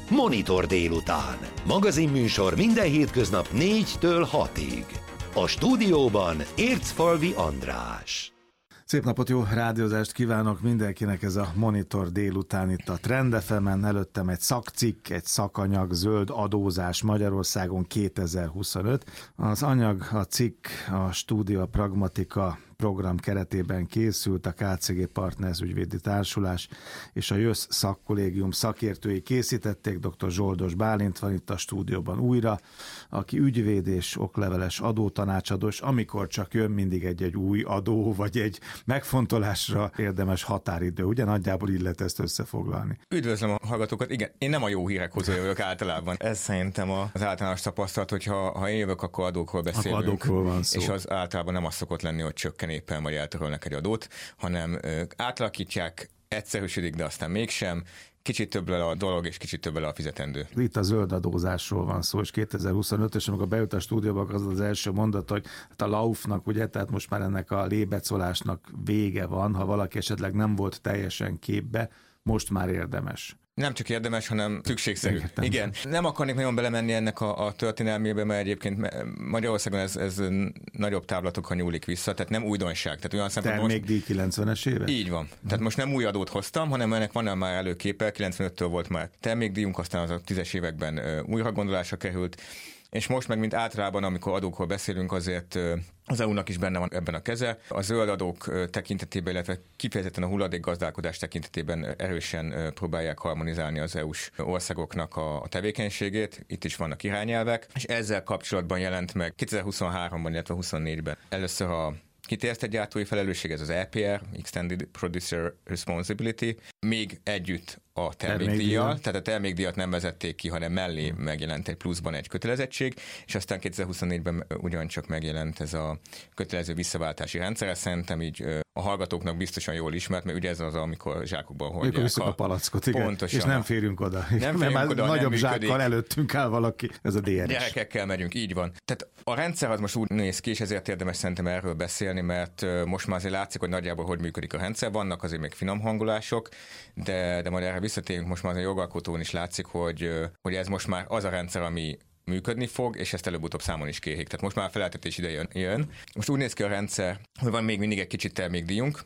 Monitor délután. Magazinműsor minden hétköznap 4-től 6-ig. A stúdióban Ércfalvi András. Szép napot, jó rádiózást kívánok mindenkinek, ez a Monitor délután itt a Trend FM-en, előttem egy szakcikk, egy szakanyag, zöld adózás Magyarországon 2025. Az anyag, a cikk, a Stúdió Pragmatika program keretében készült, a KCG Partners ügyvédi társulás és a JÖSZ szakkollégium szakértői készítették. Dr. Zsoldos Bálint van itt a stúdióban újra, aki ügyvéd és okleveles adótanácsadó, és amikor csak jön mindig egy új adó, vagy egy megfontolásra érdemes határidő. Ugye nagyjából így lehet ezt összefoglalni. Üdvözlöm a hallgatókat. Igen, én nem a jó hírek hozója vagyok általában. Ez szerintem az általános tapasztalat, hogy ha én jövök, akkor adókról beszélünk. Akkor adókról van szó. És az általában nem az szokott lenni, hogy csökken éppen, vagy eltörölnek egy adót, hanem átalakítják, egyszerűsödik, de aztán mégsem. Kicsit több le a dolog, és kicsit több le a fizetendő. Itt a zöld adózásról van szó, és 2025, és amikor beült a stúdióba, az első mondat, hogy a Laufnak, ugye, tehát most már ennek a lébecolásnak vége van, ha valaki esetleg nem volt teljesen képbe, most már érdemes. Nem csak érdemes, hanem szükségszerű. Igen. Nem akarnék nagyon belemenni ennek a történelmébe, mert egyébként Magyarországon ez nagyobb távlatokra nyúlik vissza, tehát nem újdonság. Tehát olyan szempontból termékdíj 90-es évek? Így van. Tehát most nem új adót hoztam, hanem ennek van már előképe, 95-től volt már termékdíjunk, aztán az a 10-es években újra gondolásra került, és most meg, mint általában, amikor adókról beszélünk, azért az EU-nak is benne van ebben a keze. A zöld adók tekintetében, illetve kifejezetten a hulladékgazdálkodás tekintetében erősen próbálják harmonizálni az EU-s országoknak a tevékenységét. Itt is vannak irányelvek, és ezzel kapcsolatban jelent meg 2023-ban, illetve 2024-ben először a kiterjesztett gyártói felelősség, ez az EPR, Extended Producer Responsibility, még együtt a termékdíjjal, tehát a termékdíjat nem vezették ki, hanem mellé megjelent egy pluszban egy kötelezettség, és aztán 2024-ben ugyancsak megjelent ez a kötelező visszaváltási rendszer. Szerintem így a hallgatóknak biztosan jól ismert, mert ugye ez az, amikor zsákokban hordják a palackot, igen. Pontosan. És nem férünk oda. Mert nagyobb zsákkal előttünk áll valaki, ez a DRS. Gyerekekkel megyünk, így van. Tehát a rendszer az most úgy néz ki, és ezért érdemes szerintem erről beszélni, mert most már azért látszik, hogy nagyjából hogy működik a rendszer. Vannak azért még finom hangolások, de majd erre visszatérünk, most már az a jogalkotón is látszik, hogy ez most már az a rendszer, ami működni fog, és ezt előbb-utóbb számon is kérik. Tehát most már a feleltetés ide jön. Most úgy néz ki a rendszer, hogy van még mindig egy kicsit termékdíjunk.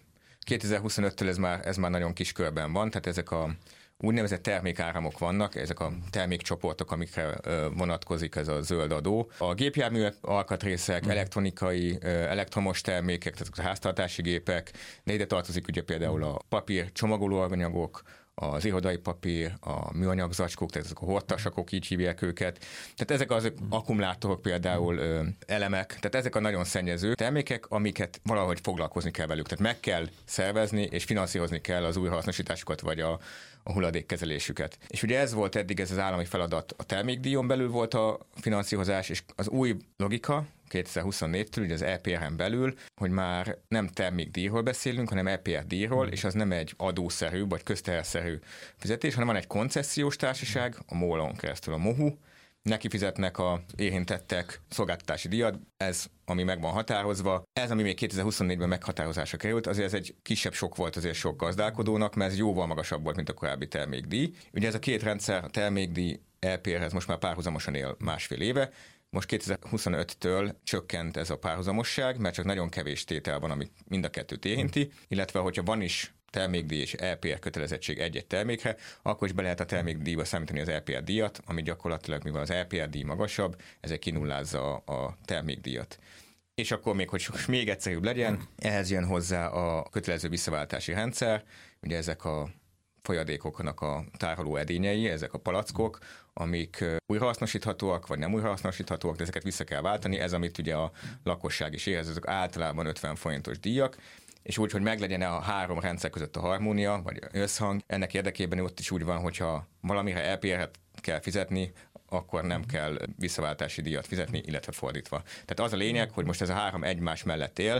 2025-től ez már nagyon kis körben van, tehát ezek a úgynevezett termékáramok vannak, ezek a termékcsoportok, amikre vonatkozik ez a zöld adó. A gépjármű alkatrészek, elektronikai, elektromos termékek, tehát a háztartási gépek, de ide tartozik ugye például a papír, csomagolóanyagok, az irodai papír, a műanyag zacskók, tehát ezek a hordtasakok, így hívják őket. Tehát ezek az akkumulátorok például elemek, tehát ezek a nagyon szennyező termékek, amiket valahogy foglalkozni kell velük. Tehát meg kell szervezni és finanszírozni kell az újrahasznosításukat vagy a hulladékkezelésüket. És ugye ez volt eddig, ez az állami feladat. A termékdíjon belül volt a finanszírozás, és az új logika 2024-től, ugye az EPR-en belül, hogy már nem termékdíjról beszélünk, hanem EPR díjról, és az nem egy adószerű vagy közterszerű fizetés, hanem van egy koncesziós társaság, a MOL-on keresztül a MOHU, neki fizetnek az érintettek szolgáltatási díjat, ez, ami meg van határozva. Ez, ami még 2024-ben meghatározásra került, azért ez egy kisebb sok volt azért sok gazdálkodónak, mert ez jóval magasabb volt, mint a korábbi termékdíj. Ugye ez a két rendszer, a termékdíj, EPR-hez most már párhuzamosan él másfél éve. Most 2025-től csökkent ez a párhuzamosság, mert csak nagyon kevés tétel van, ami mind a kettőt érinti, illetve hogyha van is termékdíj és EPR kötelezettség egy-egy termékre, akkor is be lehet a termékdíjba számítani az EPR díjat, ami gyakorlatilag, mivel az EPR díj magasabb, ezek kinullázza a termékdíjat. És akkor még, hogy még egyszerűbb legyen, ehhez jön hozzá a kötelező visszaváltási rendszer, ugye ezek a folyadékoknak a tároló edényei, ezek a palackok, amik újrahasznosíthatóak, vagy nem újrahasznosíthatóak, de ezeket vissza kell váltani. Ez, amit ugye a lakosság is érez, ezek általában 50 forintos díjak, és úgy, hogy meglegyen a három rendszer között a harmónia, vagy összhang. Ennek érdekében ott is úgy van, hogyha valamire EPR-et kell fizetni, akkor nem kell visszaváltási díjat fizetni, illetve fordítva. Tehát az a lényeg, hogy most ez a három egymás mellett él,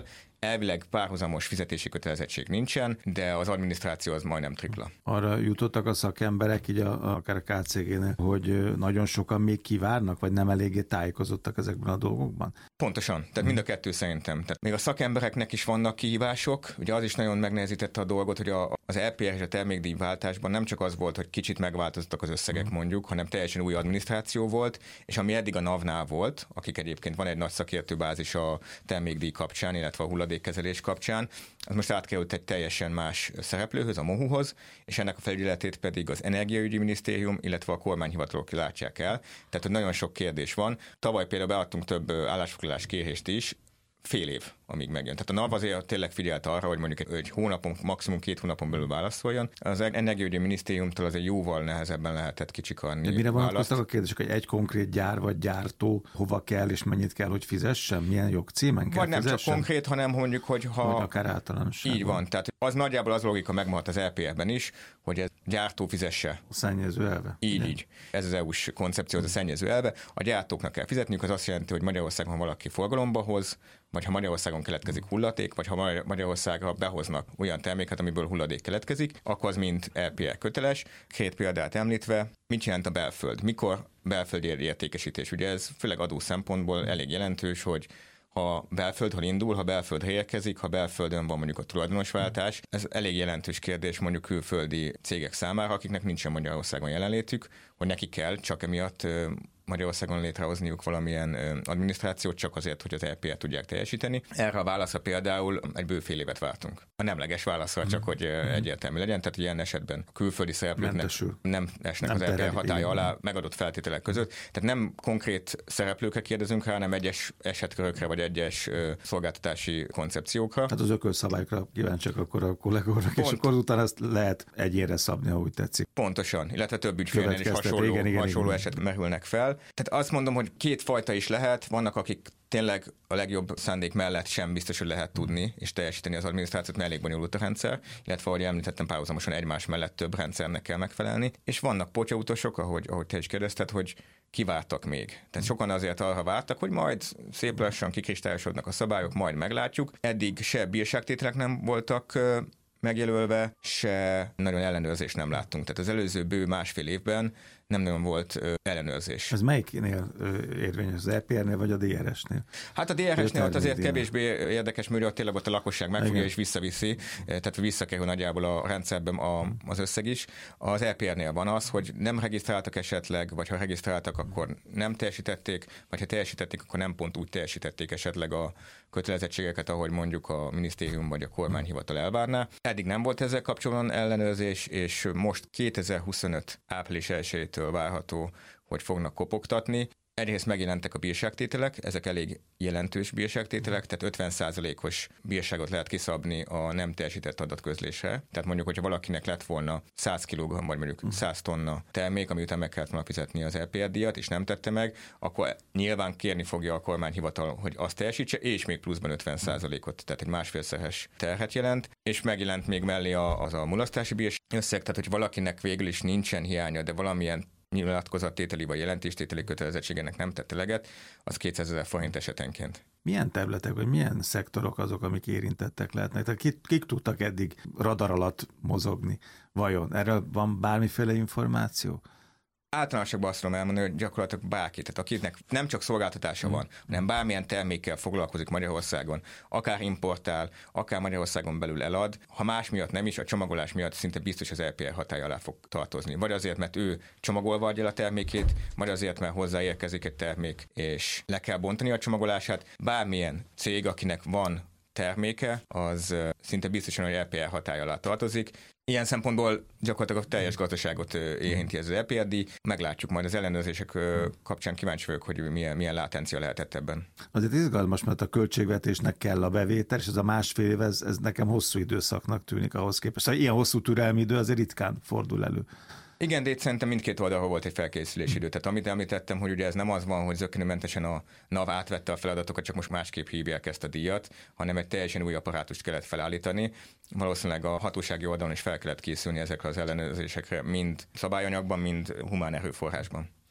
elvileg párhuzamos fizetési kötelezettség nincsen, de az adminisztráció az majdnem tripla. Arra jutottak a szakemberek, így akár a KCG-nél, hogy nagyon sokan még kivárnak, vagy nem eléggé tájékozottak ezekben a dolgokban? Pontosan, tehát mind a kettő szerintem. Tehát még a szakembereknek is vannak kihívások, ugye az is nagyon megnehezítette a dolgot, hogy az LPR és a termékdíjváltásban nem csak az volt, hogy kicsit megváltoztak az összegek mondjuk, hanem teljesen új adminisztráció volt, és ami eddig a NAV-nál volt, akik egyébként van egy nagy szakértőbázis a termékdíj kapcsán, illetve a hulladékkezelés kapcsán, az most átkerült egy teljesen más szereplőhöz, a MOHU-hoz, és ennek a felügyeletét pedig az Energiaügyi Minisztérium, illetve a kormányhivatalok látják el. Tehát, hogy nagyon sok kérdés van. Tavaly például beadtunk több állásfoglalás kérést is, fél év, amíg megjön. Tehát a NAV azért tényleg figyelt arra, hogy mondjuk egy hónapon, maximum 2 hónapon belül válaszoljon. Az Energiaügyi Minisztériumtól azért jóval nehezebben lehetett kicsikarni. De mire vonatkoztak a kérdések, hogy egy konkrét gyár vagy gyártó hova kell és mennyit kell, hogy fizessen? Milyen jogcímen kell vagy nem fizessen? csak konkrét, hanem mondjuk, hogy ha... Vagy akár általánosságban. Így van. Tehát az nagyjából az logika megmaradt az LPR-ben is, hogy a gyártó fizesse. A szennyező elve. Így. Ez az EU-s koncepció, az a szennyező elve. A gyártóknak kell fizetniük, az azt jelenti, hogy Magyarországon valaki forgalomba hoz, vagy ha Magyarországon keletkezik hulladék, vagy ha Magyarországra behoznak olyan terméket, amiből hulladék keletkezik, akkor az mind LPR köteles. 2 példát említve, mit jelent a belföld? Mikor belföldi értékesítés? Ugye ez főleg adó szempontból elég jelentős, hogy ha belföldről indul, ha belföldre érkezik, ha belföldön van mondjuk a tulajdonosváltás, ez elég jelentős kérdés mondjuk külföldi cégek számára, akiknek nincsen Magyarországon jelenlétük, hogy neki kell csak emiatt Magyarországon létrehozniuk valamilyen adminisztrációt csak azért, hogy az LPR tudják teljesíteni. Erre a válaszra például egy bő fél évet vártunk. A nemleges válaszra csak, hogy egyértelmű legyen, tehát ilyen esetben a külföldi szereplőknek nem esnek az LPR hatája alá megadott feltételek között. Tehát nem konkrét szereplőkre kérdezünk rá, hanem egyes esetkörökre vagy egyes szolgáltatási koncepciókra. Hát az ökölszabályokra kíváncsiak akkor a kollégornak, és akkor utána ezt lehet egyénre szabni, ahogy tetszik. Pontosan, illetve több ügyfélnél is hasonló eset merülnek fel. Tehát azt mondom, hogy 2 fajta is lehet, vannak akik tényleg a legjobb szándék mellett sem biztos, hogy lehet tudni és teljesíteni az adminisztrációt, mert elég bonyolult a rendszer, illetve ahogy említettem, párhuzamosan egymás mellett több rendszernek kell megfelelni, és vannak potyautasok, ahogy te is kérdezted, hogy kivártak még. Tehát sokan azért arra vártak, hogy majd szép lassan kikristályosodnak a szabályok, majd meglátjuk. Eddig se bírságtételek nem voltak megjelölve, se nagyon ellenőrzést nem láttunk. Tehát az előző bő másfél évben nem nagyon volt ellenőrzés. Ez melyiknél érvényes? Az EPR-nél vagy a DRS-nél? Hát a DRS-nél ott azért kevésbé érdekes, mert ott tényleg ott a lakosság megfogja és visszaviszi, tehát visszakerül nagyjából a rendszerben az összeg is. Az EPR-nél van az, hogy nem regisztráltak esetleg, vagy ha regisztráltak, akkor nem teljesítették, vagy ha teljesítették, akkor nem pont úgy teljesítették esetleg a kötelezettségeket, ahogy mondjuk a minisztérium vagy a kormányhivatal elvárná. Eddig nem volt ezzel kapcsolatban ellenőrzés, és most 2025 április 1-től várható, hogy fognak kopogtatni. Egyrészt megjelentek a bírságtételek, ezek elég jelentős bírságtételek, tehát 50%-os bírságot lehet kiszabni a nem teljesített adatközlésre. Tehát mondjuk, hogyha valakinek lett volna 100 kg, vagy mondjuk 100 tonna termék, ami után meg kellett volna fizetni az LPR díjat, és nem tette meg, akkor nyilván kérni fogja a kormányhivatal, hogy azt teljesítse, és még pluszban 50%-ot, tehát egy másfélszeres terhet jelent, és megjelent még mellé az a mulasztási bírság összeg, tehát hogy valakinek végül is nincsen hiánya, de valamilyen nyilatkozattételi vagy jelentéstételi kötelezettségének nem tett eleget, az 200 000 forint esetenként. Milyen területek, vagy milyen szektorok azok, amik érintettek lehetnek? Tehát kik tudtak eddig radar alatt mozogni? Vajon? Erről van bármiféle információ? Általánosabban azt tudom elmondani, hogy gyakorlatilag bárki, tehát akinek nem csak szolgáltatása van, hanem bármilyen termékkel foglalkozik Magyarországon, akár importál, akár Magyarországon belül elad, ha más miatt nem is, a csomagolás miatt szinte biztos az LPR hatály alá fog tartozni. Vagy azért, mert ő csomagolva adja el a termékét, vagy azért, mert hozzáérkezik egy termék, és le kell bontani a csomagolását. Bármilyen cég, akinek van terméke, az szinte biztosan, hogy LPR hatály alá tartozik. Ilyen szempontból gyakorlatilag a teljes gazdaságot érinti ez az LPR-díj. Meglátjuk majd az ellenőrzések kapcsán, kíváncsi vagyok, hogy milyen látencia lehetett ebben. Azért izgalmas, mert a költségvetésnek kell a bevétel, és ez a másfél év, ez nekem hosszú időszaknak tűnik ahhoz képest. Szóval ilyen hosszú türelmi idő azért ritkán fordul elő. Igen, de itt szerintem mindkét oldalról volt egy felkészülési idő. Tehát amit említettem, hogy ugye ez nem az van, hogy zökkenőmentesen a NAV átvette a feladatokat, csak most másképp hívják ezt a díjat, hanem egy teljesen új apparátust kellett felállítani. Valószínűleg a hatósági oldalon is fel kellett készülni ezekre az ellenőrzésekre, mind szabályanyagban, mind humán erőforrásban.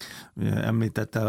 Említette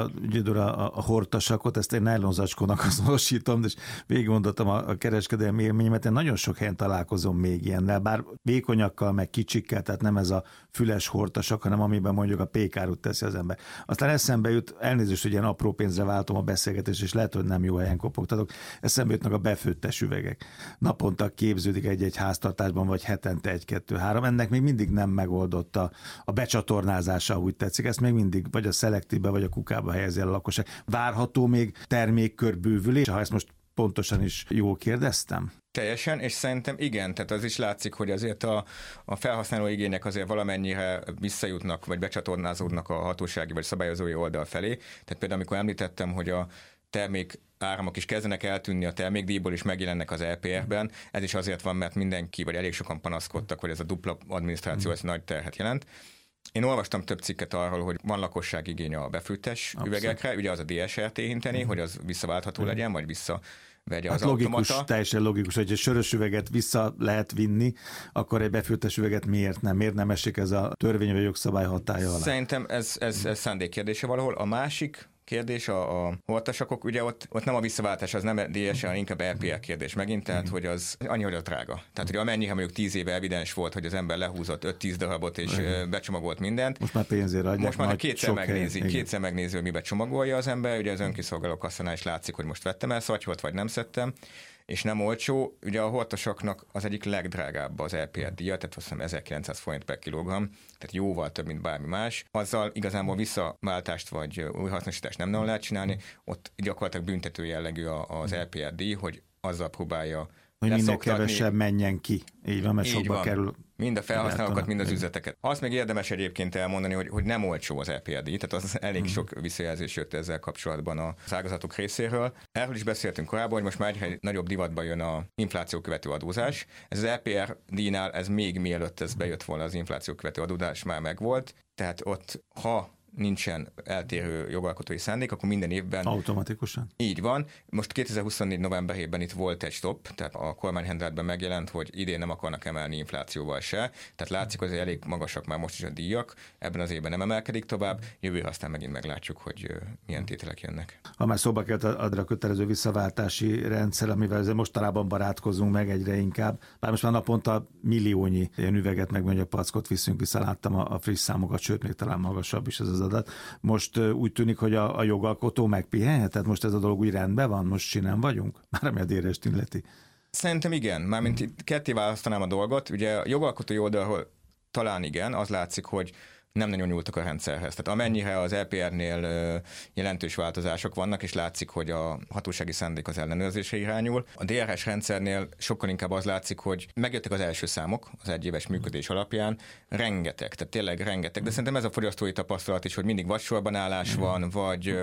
a hortasakot, ezt én nylonzacskónak azonosítom, és végigmondottam a kereskedelmi élményemet, én nagyon sok helyen találkozom még ilyennel, bár vékonyakkal, meg kicsikkel, tehát nem ez a füles hortasak, hanem amiben mondjuk a pékárút teszi az ember. Aztán eszembe jut, elnézést, hogy ilyen apró pénzre váltom a beszélgetést, és lehet, hogy nem jó helyen kopogtatok, eszembe jutnak a befőttes üvegek. Naponta képződik egy-egy háztartásban, vagy hetente 1-2-3. Ennek még mindig nem megoldott a becsatornázása, úgy tetszik. Ezt még mindig vagy a szelektívbe, vagy a kukába helyezi el a lakosság. Várható még termékkör bővülés, ha ezt most pontosan is jól kérdeztem? Teljesen, és szerintem igen, tehát az is látszik, hogy azért a felhasználó igények azért valamennyire visszajutnak, vagy becsatornázódnak a hatósági vagy szabályozói oldal felé. Tehát például amikor említettem, hogy a termék áramok is kezdenek eltűnni a termékdíjból, és megjelennek az LPR-ben. Ez is azért van, mert mindenki, vagy elég sokan panaszkodtak, hogy ez a dupla adminisztráció ez nagy terhet jelent. Én olvastam több cikket arról, hogy van lakosság igény a befűttes üvegekre, ugye az a DSRT hinteni, hogy az visszaváltható legyen, vagy visszavegye az logikus, automata. Teljesen logikus, hogy egy sörös üveget vissza lehet vinni, akkor egy befűttes üveget miért nem? Miért nem esik ez a törvény vagy jogszabály hatálya alá? Szerintem ez szándék kérdése valahol. A másik kérdés, a hortasakok, ugye ott nem a visszaváltás, az nem DSR, hanem inkább LPR kérdés megint, tehát hogy az annyi, hogy a drága. Tehát, hogy amennyiha mondjuk 10 éve evidens volt, hogy az ember lehúzott 5-10 darabot és becsomagolt mindent. Most már pénzért adják. Most már kétszer megnézi, hogy mibe csomagolja az ember, ugye az önkiszolgáló kasszánál is látszik, hogy most vettem el szatyhot, vagy nem szedtem, és nem olcsó. Ugye a hortasaknak az egyik legdrágább az LPR díja, tehát azt hiszem 1900 forint per kilogramm, tehát jóval több, mint bármi más. Azzal igazából visszaváltást vagy újhasznosítást nem nagyon lehet csinálni, ott gyakorlatilag büntető jellegű az LPR díj, hogy azzal próbálja hogy minél kevesebb menjen ki. Így van, mert így sokba van. Kerül. Mind a felhasználókat, mind az üzleteket. Azt még érdemes egyébként elmondani, hogy nem olcsó az LPR díj, tehát az elég sok visszajelzés jött ezzel kapcsolatban az ágazatok részéről. Erről is beszéltünk korábban, hogy most már egyre nagyobb divatba jön a infláció követő adózás. Ez az LPR díjnál, ez még mielőtt ez bejött volna, az infláció követő adózás már megvolt. Tehát ott, ha nincsen eltérő jogalkotói szándék, akkor minden évben... Automatikusan? Így van. Most 2024 novemberében itt volt egy stop, tehát a kormányrendeletben megjelent, hogy idén nem akarnak emelni inflációval se. Tehát látszik, hogy elég magasak már most is a díjak, ebben az évben nem emelkedik tovább, jövőre aztán megint meglátjuk, hogy milyen tételek jönnek. Ha már szóba került a kötelező visszaváltási rendszer, amivel mostanában barátkozunk meg egyre inkább, bár most már naponta milliónyi ilyen üveget, meg mondjuk packot viszünk vissza, láttam a friss számokat, sőt, még talán magasabb is ez az adat. Most úgy tűnik, hogy a jogalkotó megpihenhet, tehát most ez a dolog úgy rendben van, most sinem vagyunk, már ami a dérest illeti. Szerintem igen, mármint itt ketté választanám a dolgot, ugye a jogalkotói oldalról talán igen, az látszik, hogy nem nagyon nyúltak a rendszerhez. Tehát amennyire az LPR-nél jelentős változások vannak, és látszik, hogy a hatósági szándék az ellenőrzésre irányul. A DRS rendszernél sokkal inkább az látszik, hogy megjöttek az első számok az egyéves működés alapján, rengeteg, tehát tényleg rengeteg, de szerintem ez a fogyasztói tapasztalat is, hogy mindig vagy sorbanállás van, vagy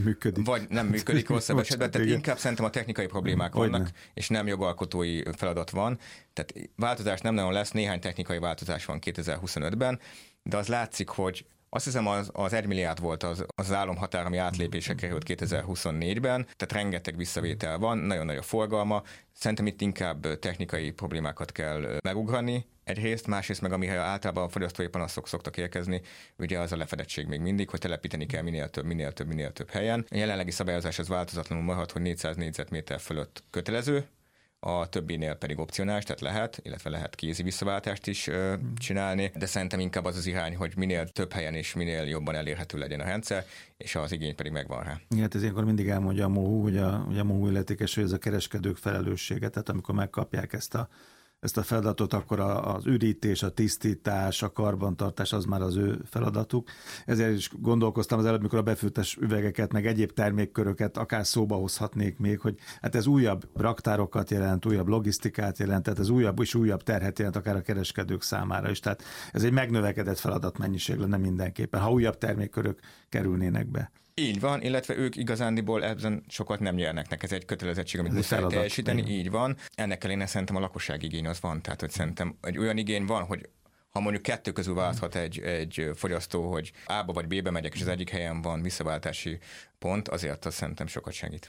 nem működik rosszabb esetben, tehát inkább szerintem a technikai problémák vannak, és nem jogalkotói feladat van. Tehát változás nem nagyon lesz, néhány technikai változás van 2025-ben, de az látszik, hogy azt hiszem az 1 milliárd volt az álomhatár, ami átlépésre került 2024-ben, tehát rengeteg visszavétel van, nagyon nagy a forgalma. Szerintem itt inkább technikai problémákat kell megugrani egyrészt, másrészt meg amire általában a fogyasztói panaszok szoktak érkezni, ugye az a lefedettség még mindig, hogy telepíteni kell minél több helyen. A jelenlegi szabályozás az változatlanul marad, hogy 400 négyzetméter fölött kötelező, a többinél pedig opcionális, tehát lehet kézi visszaváltást is csinálni, de szerintem inkább az irány, hogy minél több helyen és minél jobban elérhető legyen a rendszer, és az igény pedig megvan rá. Igen, ez ilyenkor mindig elmondja a MOHU, hogy a MOHU illetékes, hogy ez a kereskedők felelőssége, tehát amikor megkapják ezt a feladatot, akkor az ürítés, a tisztítás, a karbantartás az már az ő feladatuk. Ezért is gondolkoztam az előbb, mikor a befűttes üvegeket, meg egyéb termékköröket akár szóba hozhatnék még, hogy hát ez újabb raktárokat jelent, újabb logisztikát jelent, tehát ez újabb és újabb terhet jelent akár a kereskedők számára is. Tehát ez egy megnövekedett feladatmennyiség lenne mindenképpen, ha újabb termékkörök kerülnének be. Így van, illetve ők igazándiból ebben sokat nem nyernek, ez egy kötelezettség, amit muszáj teljesíteni, így van. Ennek ellenére szerintem a lakosság igény az van, tehát hogy szerintem egy olyan igény van, hogy ha mondjuk kettő közül választhat egy fogyasztó, hogy A-ba vagy B-be megyek, és az egyik helyen van visszaváltási pont, azért azt szerintem sokat segít.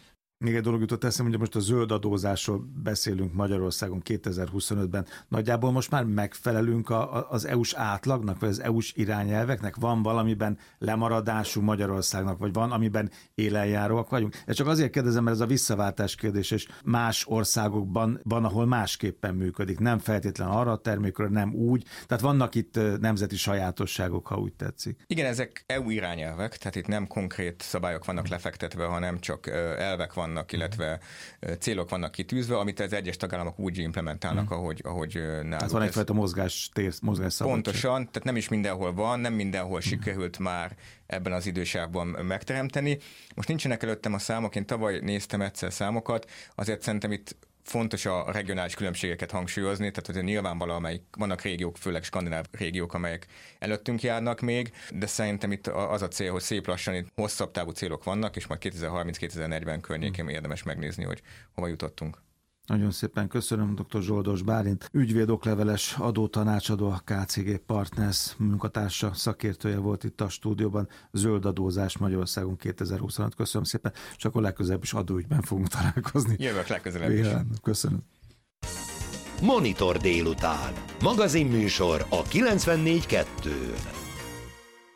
Még egy dolog jutott eszembe, hogy most a zöld adózásról beszélünk Magyarországon 2025-ben. Nagyjából most már megfelelünk az EU-s átlagnak, vagy az EU-s irányelveknek? Van valamiben lemaradású Magyarországnak, vagy van, amiben élenjáróak vagyunk? Ezt csak azért kérdezem, mert ez a visszaváltás kérdés, és más országokban van, ahol másképpen működik. Nem feltétlen arra a termékről, nem úgy. Tehát vannak itt nemzeti sajátosságok, ha úgy tetszik. Igen, ezek EU irányelvek, tehát itt nem konkrét szabályok vannak lefektetve, hanem csak elvek vannak, illetve célok vannak kitűzve, amit az egyes tagállamok úgy implementálnak, ahogy náluk. Tehát van egyfajta mozgásszabadság. Pontosan, tehát nem is mindenhol van, nem mindenhol sikerült már ebben az idősávban megteremteni. Most nincsenek előttem a számok, én tavaly néztem egyszer számokat, azért szerintem itt fontos a regionális különbségeket hangsúlyozni, tehát hogy nyilvánvalóan vannak régiók, főleg skandináv régiók, amelyek előttünk járnak még, de szerintem itt az a cél, hogy szép lassan itt hosszabb távú célok vannak, és majd 2030-2040 környékén érdemes megnézni, hogy hova jutottunk. Nagyon szépen köszönöm, dr. Zsoldos Bálint, ügyvéd, okleveles adótanácsadó, a KCG Partners munkatársa, szakértője volt itt a stúdióban. Zöld adózás Magyarországon 2025. Köszönöm szépen, és akkor legközelebb is adóügyben fogunk találkozni. Jövök legközelebb is. Köszönöm. Monitor délután. Magazinműsor a 94.2-n.